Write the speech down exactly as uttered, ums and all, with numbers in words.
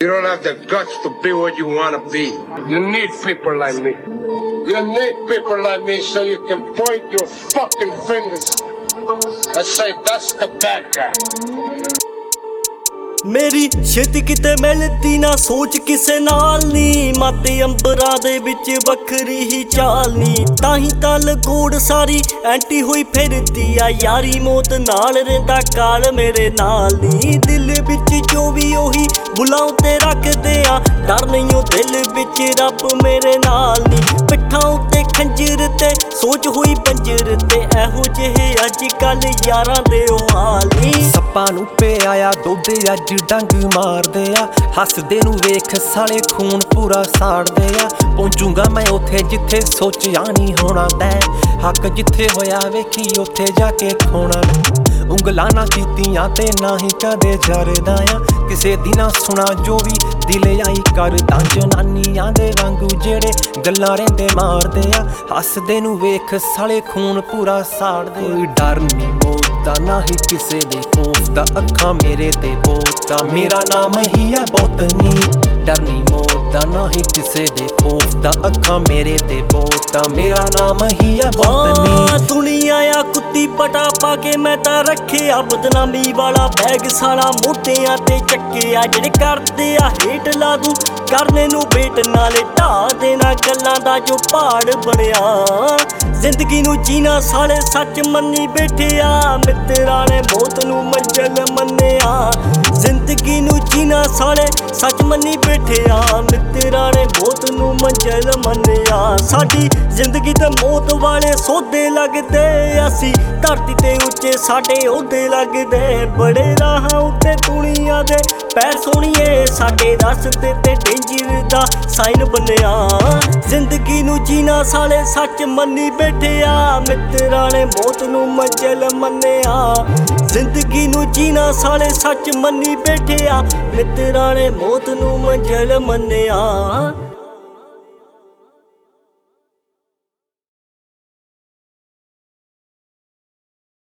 You don't have the guts to be what you want to be. You need people like me. You need people like me so you can point your fucking fingers and say, that's the bad guy. ਮੇਰੀ ਛੇਤੀ ਕਿਤੇ ਮਿਲਦੀ ਨਾ ਸੋਚ ਕਿਸੇ ਨਾਲ ਨੀ, ਮਾਤੇ ਅੰਬਰਾਂ ਦੇ ਵਿੱਚ ਵੱਖਰੀ ਹੀ ਚਾਲ ਨੀ। ਤਾਂ ਹੀ ਤਾਂ ਲਗੋੜ ਸਾਰੀ ਐਂਟੀ ਹੋਈ ਫਿਰਦੀ ਆ, ਯਾਰੀ ਮੌਤ ਨਾਲ ਰਹਿੰਦਾ ਕਾਲ ਮੇਰੇ ਨਾਲ ਨੀ। ਦਿਲ ਵਿੱਚ ਜੋ ਵੀ ਉਹੀ ਬੁਲਾਉ ਤੇ ਰੱਖਦੇ ਆ, ਡਰ ਨਹੀਂ ਉਹ ਦਿਲ ਵਿੱਚ ਰੱਬ ਮੇਰੇ ਨਾਲ ਨੀ। ਪਿੱਠਾਂ ਉੱਤੇ ਖੰਜਰ ਤੇ ਸੋਚ ਹੋਈ ਪੰਜਰ ਤੇ, ਇਹੋ ਜਿਹੇ ਅੱਜ ਕੱਲ ਯਾਰਾਂ ਦੇ ਉਹ ਹਾਲ ਨੀ। ਸੱਪਾਂ ਨੂੰ ਪਿਆਇਆ ਦੁੱਧ ਅੱਜ ਡੰਗ ਮਾਰਦੇ ਆ, ਹੱਸਦੇ ਨੂੰ ਵੇਖ ਸਾਲੇ ਖੂਨ ਪੂਰਾ ਸਾੜਦੇ ਆ। ਪਹੁੰਚੂਗਾ ਮੈਂ ਉੱਥੇ ਜਿੱਥੇ ਸੋਚਿਆ ਨਹੀਂ ਹੋਣਾ ਤੈਂ, ਹੱਕ ਜਿੱਥੇ ਹੋਇਆ ਵੇਖੀ ਉੱਥੇ ਜਾ ਕੇ ਖੋਣਾ। ਉਂਗਲਾਂ ਨਾ ਕੀਤੀਆਂ ਤੇ ਨਾ ਹੀ ਕਦੇ ਜਰਦਾ ਆ, ਕਿਸੇ ਦੀ ਨਾ ਸੁਣਾ ਜੋ ਵੀ ਦਿਲ ਆਈ ਕਰਦਾ। ਜਨਾਨੀਆਂ ਦੇ ਵਾਂਗੂ ਜਿਹੜੇ ਗੱਲਾਂ ਰਹਿੰਦੇ ਮਾਰਦੇ ਆ, ਹੱਸਦੇ ਨੂੰ ਵੇਖ ਸਾਲੇ ਖੂਨ ਪੂਰਾ ਸਾੜਦੇ। ਕੋਈ ਡਰ ਨਹੀਂ ਮੌਤ ਦਾ ਨਾ ਹੀ ਕਿਸੇ ਦੇ ਖੌਫ ਦਾ, ਅੱਖਾਂ ਮੇਰੇ ਤੇ ਬੋਤਾ ਮੇਰਾ ਨਾਮ ਹੀ ਹੈ ਬੋਤਨੀ। ਡਰ ਨਹੀਂ ਮੌਤ ਦਾ ਨਾ ਹੀ ਕਿਸੇ ਦੇ ਖੌਫ ਦਾ, ਅੱਖਾਂ ਮੇਰੇ ਤੇ ਬੋਤਾ ਮੇਰਾ ਨਾਮ ਹੀ ਹੈ ਬੋਤਨੀ। ਦੁਨੀਆ ਆ ਕੁੱਤੀ ਪਟਾ ਪਾ ਕੇ ਮੈਂ ਤਾਂ ਰੱਖਿਆ, ਬਦਨਾਮੀ ਵਾਲਾ ਬੈਗ ਸਾਲਾ ਮੋਢਿਆਂ ਤੇ ਚੱਕਿਆ। ਜਿਹੜੇ ਕਰਦੇ ਆ ਹੇਠ ਲਾ ਦੂ ਕਰਨੇ ਨੂੰ ਬੇਟ ਨਾਲੇ ਢਾ ਦੇਣਾ ਗੱਲਾਂ ਦਾ ਜੋ ਪਹਾੜ ਬਣਿਆ। ਜ਼ਿੰਦਗੀ ਨੂੰ ਜੀਣਾ ਸਾਲੇ ਸੱਚ ਮੰਨੀ ਬੈਠਿਆ, ਮਿੱਤਰਾਂ ਨੇ ਮੌਤ ਨੂੰ ਮੰਜ਼ਿਲ ਮੰਨਿਆ। ਜ਼ਿੰਦਗੀ ਨੂੰ ਜੀਣਾ ਸਾਲੇ ਸੱਚ ਮੰਨੀ ਬੈਠਿਆ, ਮਿੱਤਰਾਂ ਨੇ ਮੌਤ ਨੂੰ ਮੰਜ਼ਿਲ ਮੰਨਿਆ। ਸਾਡੀ ਜ਼ਿੰਦਗੀ ਤੇ ਮੌਤ ਵਾਲੇ ਸੌਦੇ ਲੱਗਦੇ, ਅਸੀਂ ਧਰਤੀ ਤੇ ਉੱਚੇ ਸਾਡੇ ਅਹੁਦੇ ਲੱਗਦੇ। ਬੜੇ ਰਾਹਾਂ ਉੱਤੇ ਦੁਨੀਆ ਦੇ ਪੈਰ ਸੋਹਣੀਏ, ਸਾਡੇ ਰਸਤੇ ਤੇ ਡੇਂਜਰ ਦਾ ਸਾਈਨ ਬਣਿਆ। ਜ਼ਿੰਦਗੀ ਨੂੰ ਜੀਣਾ ਸਾਲੇ ਸੱਚ ਮੰਨੀ ਬੈਠਿਆ, ਮਿੱਤਰਾਂ ਨੇ ਮੌਤ ਨੂੰ ਮੰਜ਼ਿਲ ਮੰਨਿਆ। ਜ਼ਿੰਦਗੀ ਨੂੰ ਜੀਣਾ ਸਾਲੇ ਸੱਚ ਮੰਨੀ ਬੈਠਿਆ, ਮਿੱਤਰਾਂ ਨੇ ਮੌਤ ਨੂੰ ਮੰਜ਼ਿਲ ਮੰਨਿਆ।